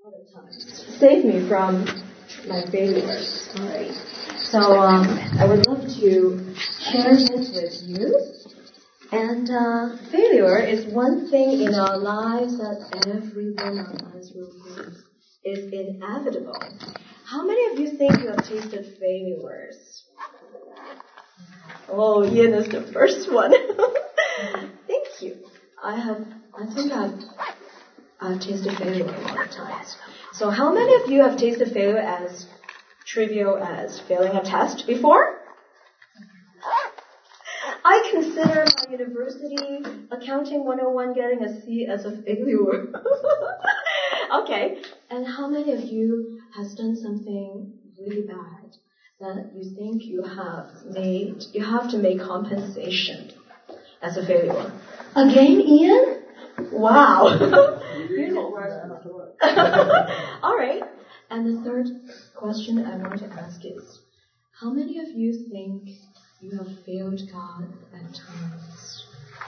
Save me from my failures. All right. So I would love to share this with you. And failure is one thing in our lives that every one of us will face. It's inevitable. How many of you think you have tasted failures? Oh, Ian is the first one. Thank you. I think I've tasted failure a lot of times. So how many of you have tasted failure as trivial as failing a test before? I consider my university accounting 101 getting a C as a failure. Okay. And how many of you has done something really bad that you think you have to make compensation as a failure? Again, Ian? Wow. You know where I have to work. All right. And the third question I want to ask is, how many of you think you have failed God at times?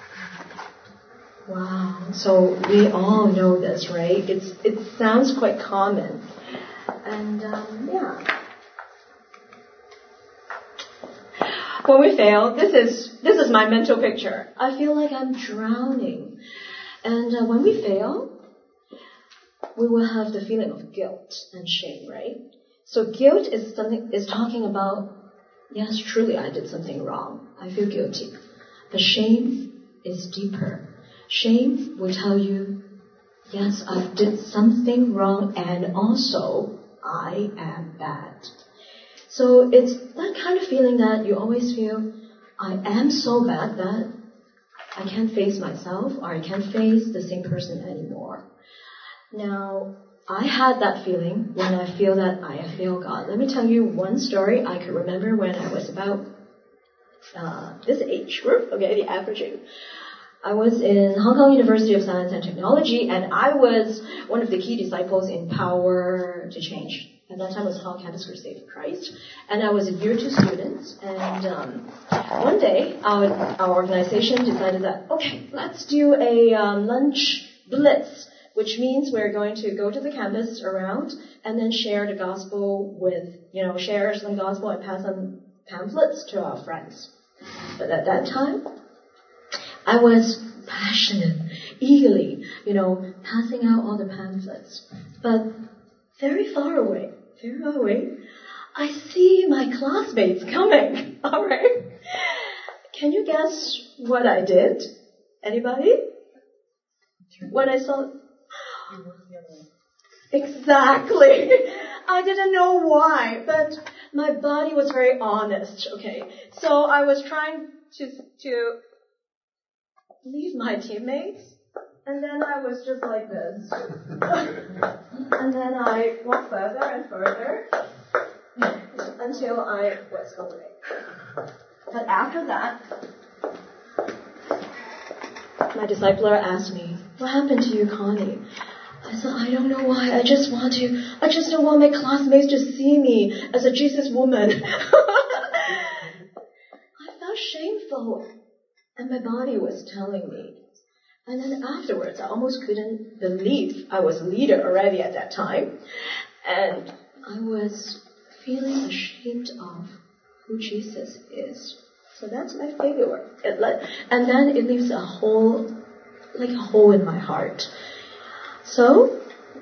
Wow. So we all know this, right? It sounds quite common. And yeah. When we fail, this is my mental picture. I feel like I'm drowning. And when we fail, we will have the feeling of guilt and shame, right? So guilt is talking about, yes, truly I did something wrong. I feel guilty. But shame is deeper. Shame will tell you, yes, I did something wrong and also I am bad. So it's that kind of feeling that you always feel, I am so bad that I can't face myself or I can't face the same person anymore. Now, I had that feeling when I feel that I have failed God. Let me tell you one story I could remember when I was about this age group, okay, the average age. I was in Hong Kong University of Science and Technology, and I was one of the key disciples in Power to Change. At that time, it was called Campus Crusade for Christ. And I was a year 2 student. And one day, our organization decided that, okay, let's do a lunch blitz, which means we're going to go to the campus around and then share the gospel with, share some gospel and pass some pamphlets to our friends. But at that time, I was passionate, eagerly, passing out all the pamphlets. But very far away, I see my classmates coming. All right. Can you guess what I did? Anybody? When I saw... Exactly. I didn't know why, but my body was very honest, okay? So I was trying to leave my teammates, and then I was just like this. And then I walked further and further until I was away. But after that, my discipler asked me, "What happened to you, Connie?" I said, "I don't know why. I just don't want my classmates to see me as a Jesus woman." I felt shameful. And my body was telling me. And then afterwards, I almost couldn't believe I was a leader already at that time. And I was feeling ashamed of who Jesus is. So that's my failure. And then it leaves a hole in my heart. So,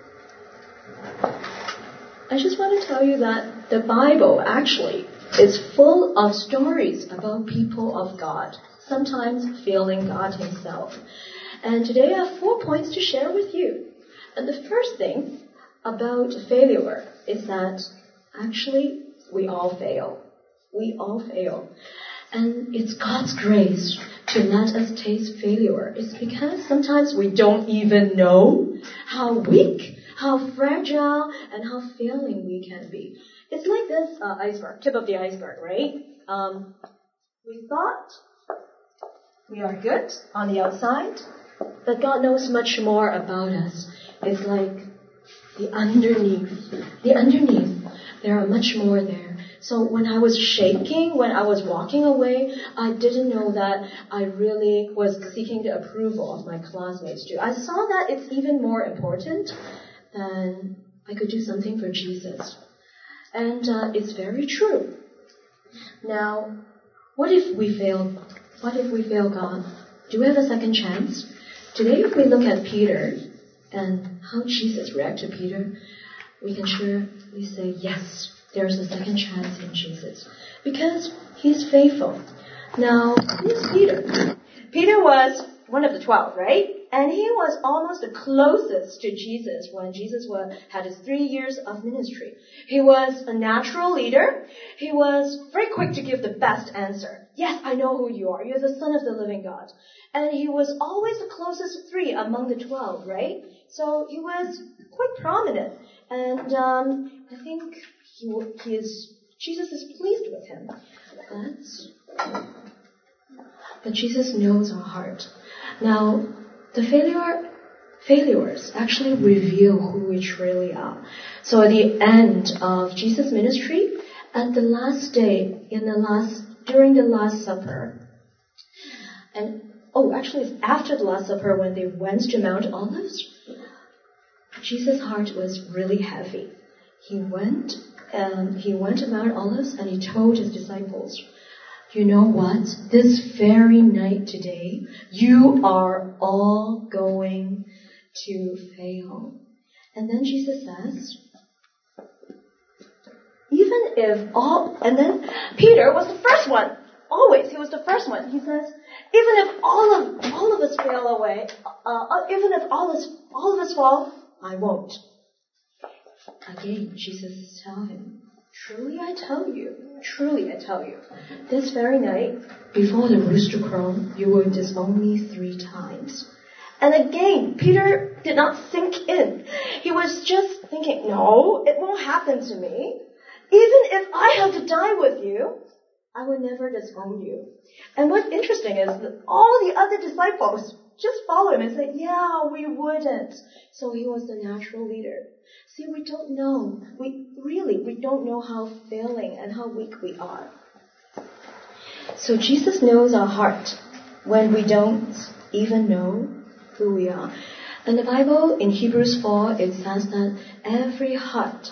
I just want to tell you that the Bible actually is full of stories about people of God, sometimes failing God himself. And today I have 4 points to share with you. And the first thing about failure is that actually we all fail. We all fail. And it's God's grace to let us taste failure. It's because sometimes we don't even know how weak, how fragile, and how failing we can be. It's like this iceberg, tip of the iceberg, right? We thought we are good on the outside, but God knows much more about us. It's like the underneath. There are much more there. So when I was shaking, when I was walking away, I didn't know that I really was seeking the approval of my classmates too. I saw that it's even more important than I could do something for Jesus. And it's very true. Now, what if we fail? What if we fail God? Do we have a second chance? Today, if we look at Peter and how Jesus reacted to Peter, we can surely say, yes, there's a second chance in Jesus. Because he's faithful. Now, who's Peter? Peter was one of the 12, right? And he was almost the closest to Jesus when Jesus had his 3 years of ministry. He was a natural leader. He was very quick to give the best answer. Yes, I know who you are. You're the Son of the living God. And he was always the closest 3 among the 12, right? So he was quite prominent. And I think Jesus is pleased with him. But Jesus knows our heart. Now, the failures actually reveal who we truly are. So at the end of Jesus' ministry, at the last day, during the Last Supper, actually it's after the Last Supper when they went to Mount Olives, Jesus' heart was really heavy. He went to Mount Olives and he told his disciples, you know what? This very night today, you are all going to fail. And then Jesus says, and then Peter was the first one. Always, he was the first one. He says, even if all of us fail away, even if all of us fall, I won't. Again, Jesus tells him, truly I tell you, this very night, before the rooster crows, you will disown me 3 times. And again, Peter did not sink in. He was just thinking, no, it won't happen to me. Even if I have to die with you, I will never disown you. And what's interesting is that all the other disciples just follow him and say, yeah, we wouldn't. So he was the natural leader. See, we don't know. We don't know how failing and how weak we are. So Jesus knows our heart when we don't even know who we are. In the Bible, in Hebrews 4, it says that every heart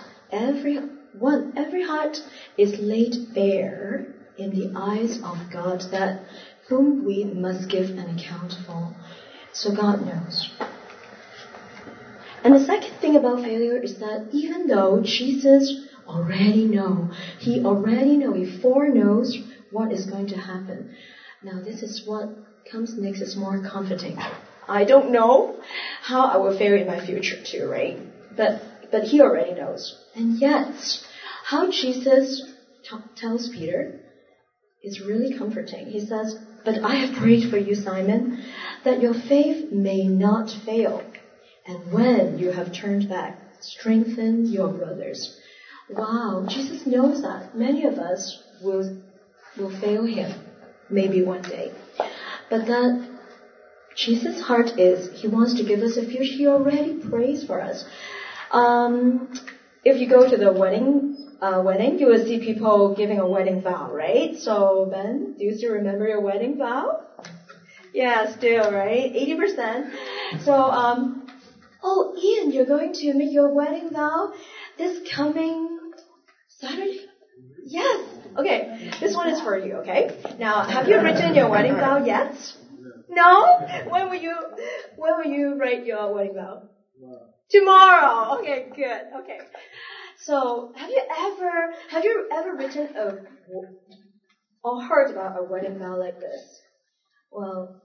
is laid bare in the eyes of God, that whom we must give an account for. So God knows. And the second thing about failure is that even though Jesus he foreknows what is going to happen. Now this is what comes next, is more comforting. I don't know how I will fare in my future too, right? But he already knows. And yet, how Jesus tells Peter is really comforting. He says, but I have prayed for you, Simon, that your faith may not fail. And when you have turned back, strengthen your brothers. Wow, Jesus knows that many of us will fail him, maybe one day. But that Jesus' heart is, he wants to give us a future. He already prays for us. If you go to the wedding, you will see people giving a wedding vow, right? So, Ben, do you still remember your wedding vow? Yeah, still, right? 80%. So, Ian, you're going to make your wedding vow this coming Saturday? Yes. Okay, this one is for you, okay? Now, have you written your wedding vow yet? No? When will you write your wedding vow? Tomorrow. Okay, good. Okay. So, have you ever written or heard about a wedding vow like this? Well,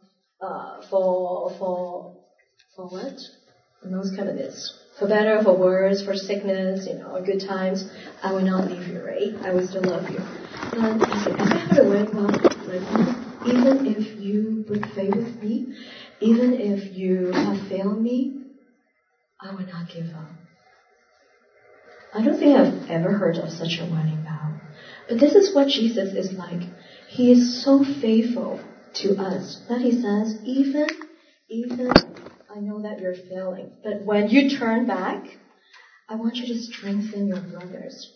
for what? And those kind of this. For better, for worse, for sickness, good times, I will not leave you, right? I will still love you. But have you ever heard a wedding vow like, even if you break faith with me, even if you have failed me, I will not give up. I don't think I've ever heard of such a wedding vow. But this is what Jesus is like. He is so faithful to us that he says, even I know that you're failing, but when you turn back, I want you to strengthen your brothers.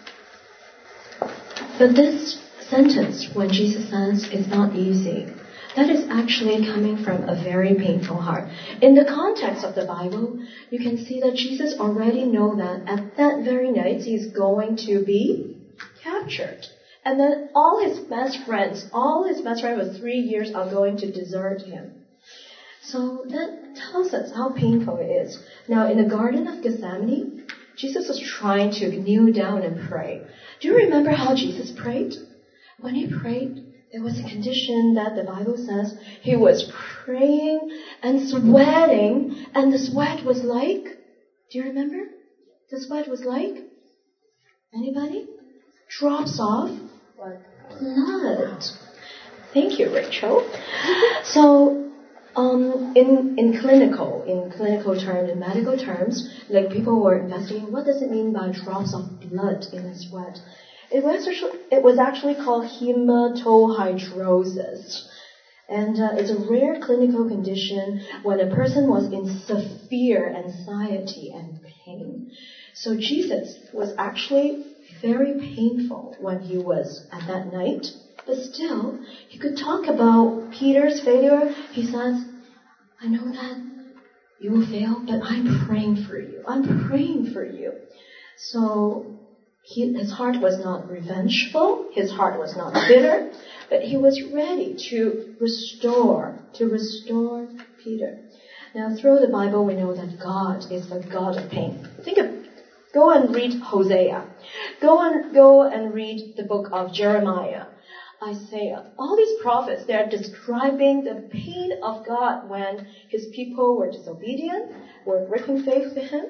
But this sentence, when Jesus says it's not easy, that is actually coming from a very painful heart. In the context of the Bible, you can see that Jesus already knows that at that very night he's going to be captured. And then all his best friends for 3 years are going to desert him. So that tells us how painful it is. Now, in the Garden of Gethsemane, Jesus was trying to kneel down and pray. Do you remember how Jesus prayed? When he prayed, there was a condition that the Bible says he was praying and sweating, and the sweat was like, do you remember? The sweat was like, anybody? Drops of blood. Thank you, Rachel. So, in clinical terms, in medical terms, like people were investigating, what does it mean by drops of blood in the sweat? It was actually called hematohydrosis. And it's a rare clinical condition when a person was in severe anxiety and pain. So Jesus was actually very painful when he was at that night. But still, he could talk about Peter's failure. He says, I know that you will fail, but I'm praying for you. I'm praying for you. So his heart was not revengeful. His heart was not bitter. But he was ready to restore Peter. Now, through the Bible, we know that God is the God of pain. Go and read Hosea. Go and read the book of Jeremiah, Isaiah. All these prophets, they are describing the pain of God when his people were disobedient, were breaking faith with him.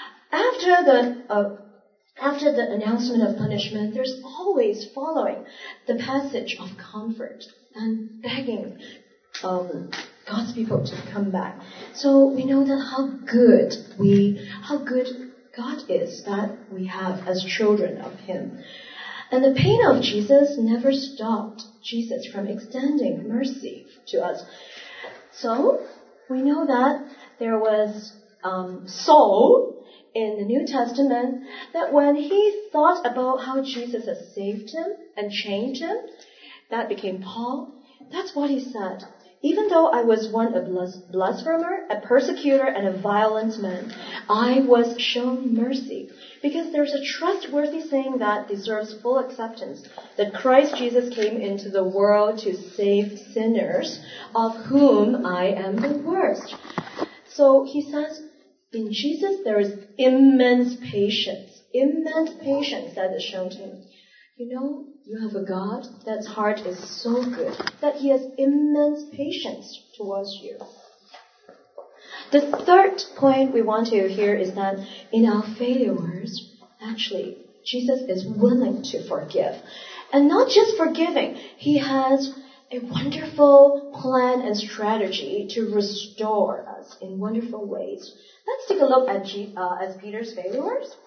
After the announcement of punishment, there's always following the passage of comfort and begging God's people to come back. So we know that how good God is that we have as children of him. And the pain of Jesus never stopped Jesus from extending mercy to us. So we know that there was Saul in the New Testament, that when he thought about how Jesus has saved him and changed him, that became Paul. That's what he said. Even though I was once a blasphemer, a persecutor, and a violent man, I was shown mercy. Because there's a trustworthy saying that deserves full acceptance, that Christ Jesus came into the world to save sinners, of whom I am the worst. So he says, in Jesus, there is immense patience that is shown to him. You know, you have a God that's heart is so good that he has immense patience towards you. The third point we want to hear is that in our failures, actually, Jesus is willing to forgive. And not just forgiving, he has a wonderful plan and strategy to restore us in wonderful ways. Let's take a look at Peter's failures.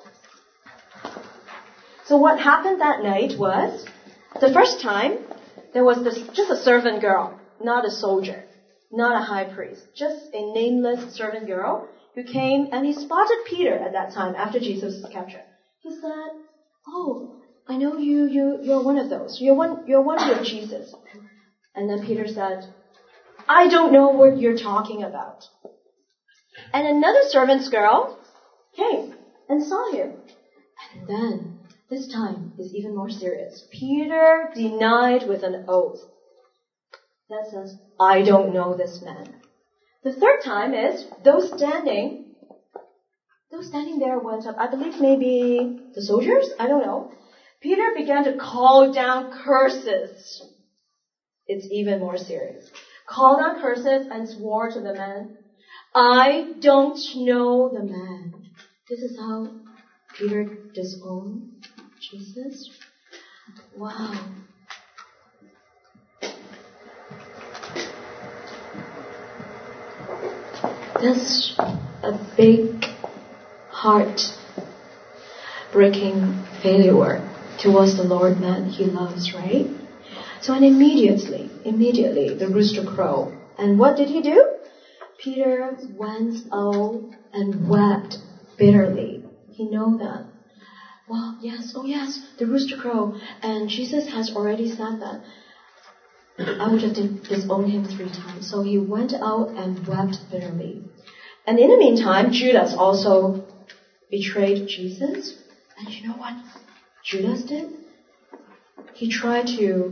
So what happened that night was, the first time, there was just a servant girl, not a soldier, not a high priest, just a nameless servant girl who came and he spotted Peter at that time after Jesus was captured. He said, "Oh, I know you're one of those. You're one of Jesus." And then Peter said, "I don't know what you're talking about." And another servant's girl came and saw him. And then, this time is even more serious. Peter denied with an oath. That says, "I don't know this man." The third time is, those standing there went up, I believe maybe the soldiers, I don't know. Peter began to call down curses. It's even more serious. Called down curses and swore to the man, "I don't know the man." This is how Peter disowned Jesus. Wow. That's a big heart-breaking failure towards the Lord that he loves, right? So, and immediately, the rooster crowed. And what did he do? Peter went out and wept bitterly. He knew that. Well, yes, the rooster crowed. And Jesus has already said that. I would have disowned him 3 times. So he went out and wept bitterly. And in the meantime, Judas also betrayed Jesus. And you know what Judas did? He tried to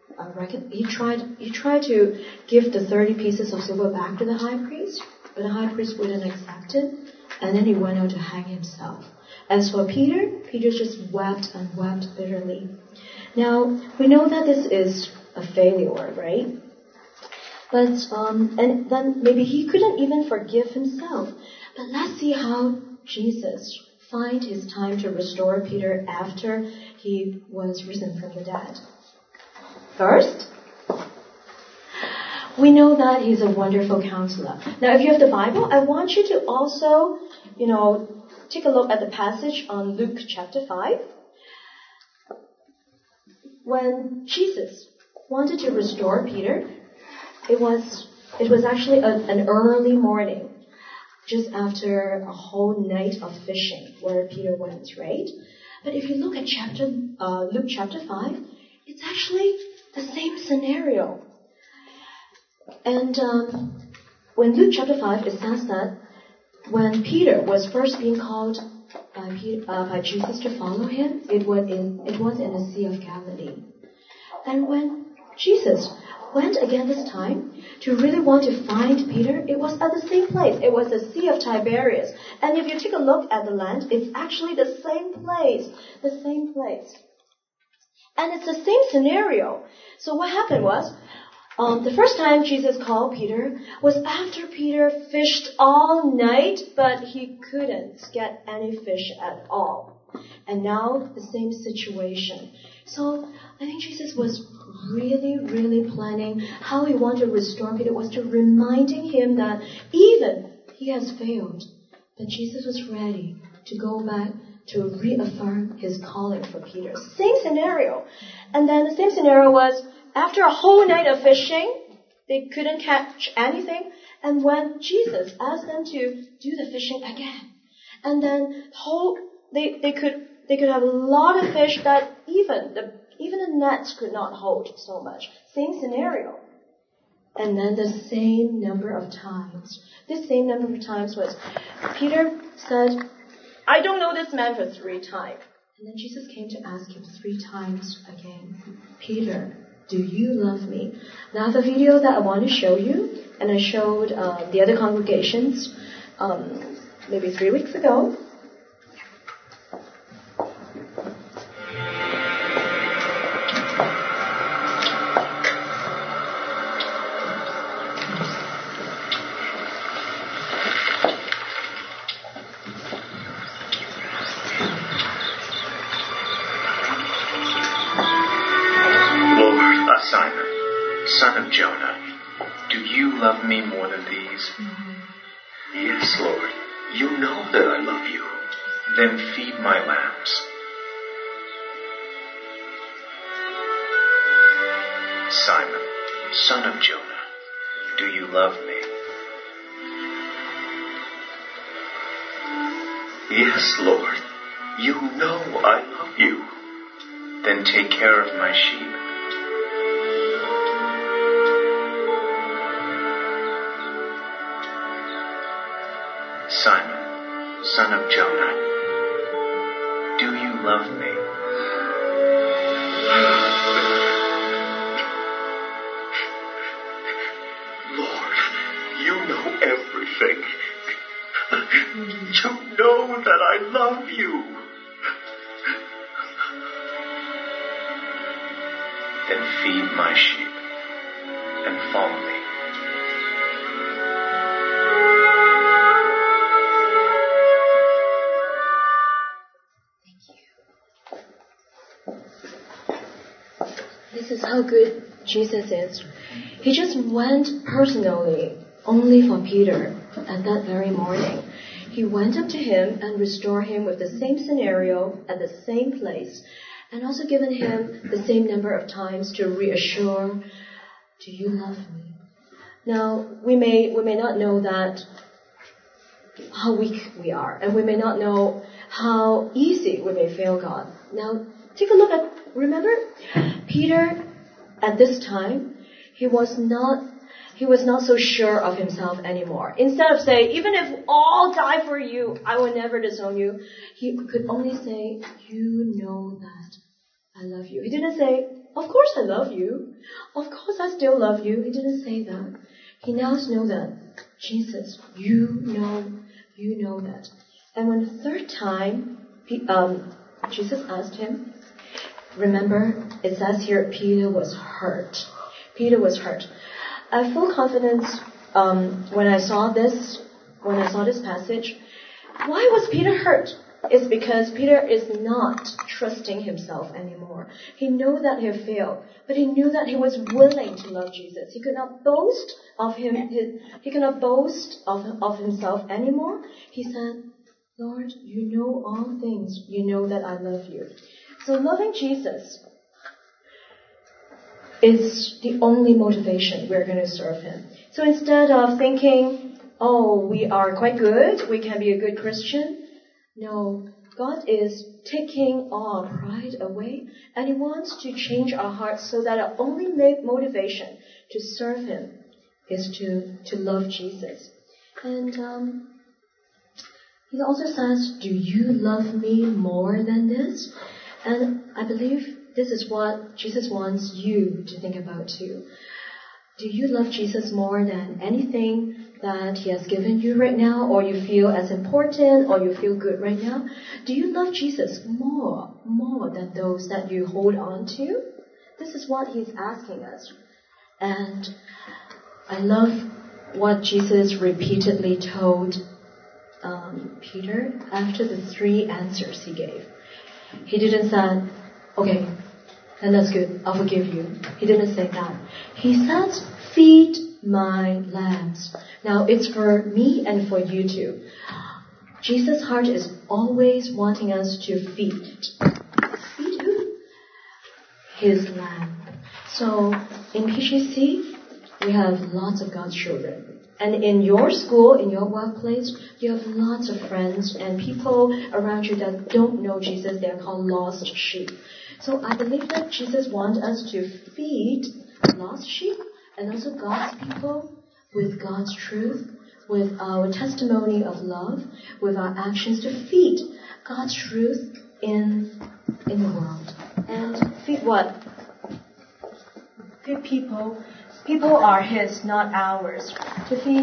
give the 30 pieces of silver back to the high priest, but the high priest wouldn't accept it, and then he went out to hang himself. As for Peter, Peter just wept and wept bitterly. Now, we know that this is a failure, right? But, and then maybe he couldn't even forgive himself. But let's see how Jesus find his time to restore Peter after he was risen from the dead. First, we know that he's a wonderful counselor. Now, if you have the Bible, I want you to also, take a look at the passage on Luke chapter 5. When Jesus wanted to restore Peter, it was actually an early morning, just after a whole night of fishing where Peter went, right? But if you look at Luke chapter 5, it's actually the same scenario. And when Luke chapter 5, it says that when Peter was first being called by Jesus to follow him, it was in the Sea of Galilee. And when Jesus went again this time to really want to find Peter, it was at the same place. It was the Sea of Tiberias. And if you take a look at the land, it's actually the same place. The same place. And it's the same scenario. So what happened was, the first time Jesus called Peter was after Peter fished all night, but he couldn't get any fish at all. And now the same situation. So I think Jesus was really, really planning how he wanted to restore Peter, was to reminding him that even he has failed, but Jesus was ready to go back to reaffirm his calling for Peter. Same scenario. And then the same scenario was, after a whole night of fishing, they couldn't catch anything. And when Jesus asked them to do the fishing again, and then they could have a lot of fish that even the nets could not hold so much. Same scenario. And then the same number of times. This same number of times was, Peter said, I don't know this man for 3 times. And then Jesus came to ask him 3 times again, Peter, do you love me? Now the video that I want to show you, and I showed the other congregations maybe 3 weeks ago. Son of Jonah, do you love me more than these? Yes, Lord. You know that I love you. Then feed my lambs. Simon, son of Jonah, do you love me? Yes, Lord. You know I love you. Then take care of my sheep. Simon, son of Jonah, do you love me? Lord, you know everything. You know that I love you. Then feed my sheep and follow me. This is how good Jesus is. He just went personally only for Peter at that very morning. He went up to him and restored him with the same scenario at the same place, and also given him the same number of times to reassure, do you love me? Now, we may not know that how weak we are, and we may not know how easy we may fail God. Now, take a look at, remember, Peter at this time, he was not so sure of himself anymore. Instead of saying, even if all die for you, I will never disown you, he could only say, you know that I love you. He didn't say, of course I love you. Of course I still love you. He didn't say that. He now knows that, Jesus, you know that. And when the third time, Jesus asked him, remember, it says here, Peter was hurt. Peter was hurt. I have full confidence when I saw this passage. Why was Peter hurt? It's because Peter is not trusting himself anymore. He knew that he had failed, but he knew that he was willing to love Jesus. He could not boast of him. He could not boast of himself anymore. He said, Lord, you know all things. You know that I love you. So loving Jesus is the only motivation we're going to serve him. So instead of thinking, oh, we are quite good, we can be a good Christian, no, God is taking all our pride away, and he wants to change our hearts so that our only motivation to serve him is to love Jesus. And he also says, do you love me more than this? And I believe this is what Jesus wants you to think about too. Do you love Jesus more than anything that he has given you right now, or you feel as important, or you feel good right now? Do you love Jesus more than those that you hold on to? This is what he's asking us. And I love what Jesus repeatedly told Peter after the 3 answers he gave. He didn't say, okay, and that's good, I'll forgive you. He didn't say that. He said, feed my lambs. Now it's for me and for you too. Jesus' heart is always wanting us to feed. Feed who? His lamb. So in PGC, we have lots of God's children. And in your school, in your workplace, you have lots of friends and people around you that don't know Jesus. They're called lost sheep. So I believe that Jesus wants us to feed lost sheep and also God's people with God's truth, with our testimony of love, with our actions to feed God's truth in the world. And feed what? Feed people. People are his, not ours. To feed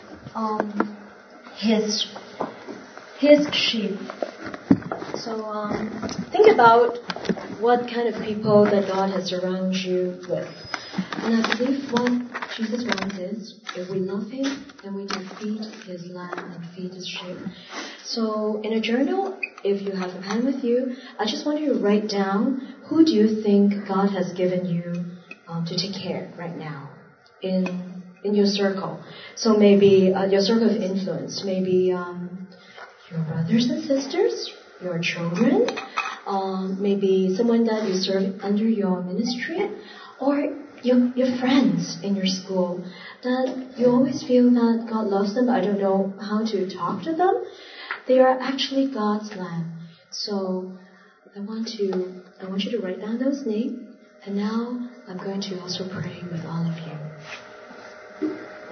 his sheep. So think about what kind of people that God has surrounded you with. And I believe what Jesus wants is, if we love him, then we can feed his lamb and feed his sheep. So in a journal, if you have a pen with you, I just want you to write down, who do you think God has given you to take care right now in your circle? So maybe your circle of influence, maybe your brothers and sisters, your children, maybe someone that you serve under your ministry, or your friends in your school, that you always feel that God loves them, but I don't know how to talk to them. They are actually God's lamb. So I want you to write down those names, and now I'm going to also pray with all of you.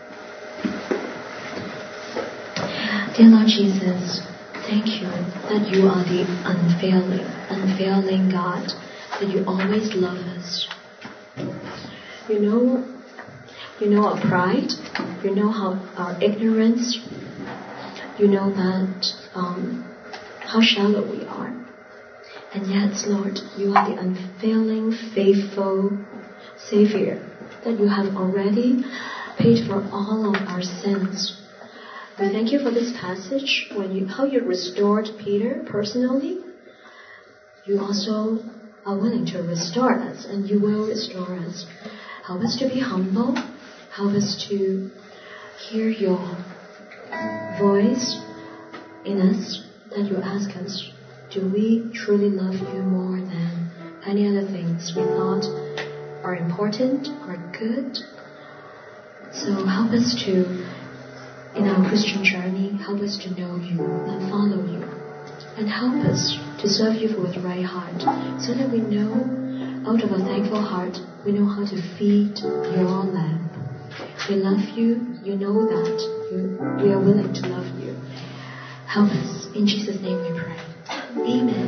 Dear Lord Jesus, thank you that you are the unfailing God, that you always love us. You know our pride, you know our ignorance, you know that how shallow we are. And yet, Lord, you are the unfailing, faithful Savior, that you have already paid for all of our sins. We thank you for this passage, how you restored Peter personally. You also are willing to restore us, and you will restore us. Help us to be humble. Help us to hear your voice in us, that you ask us, do we truly love you more than any other things we thought are important or good? So help us to, in our Christian journey, help us to know you and follow you. And help us to serve you with right heart, so that we know Out of a thankful heart, we know how to feed your lamb. We love you. You know that. We are willing to love you. Help us. In Jesus' name we pray. Amen.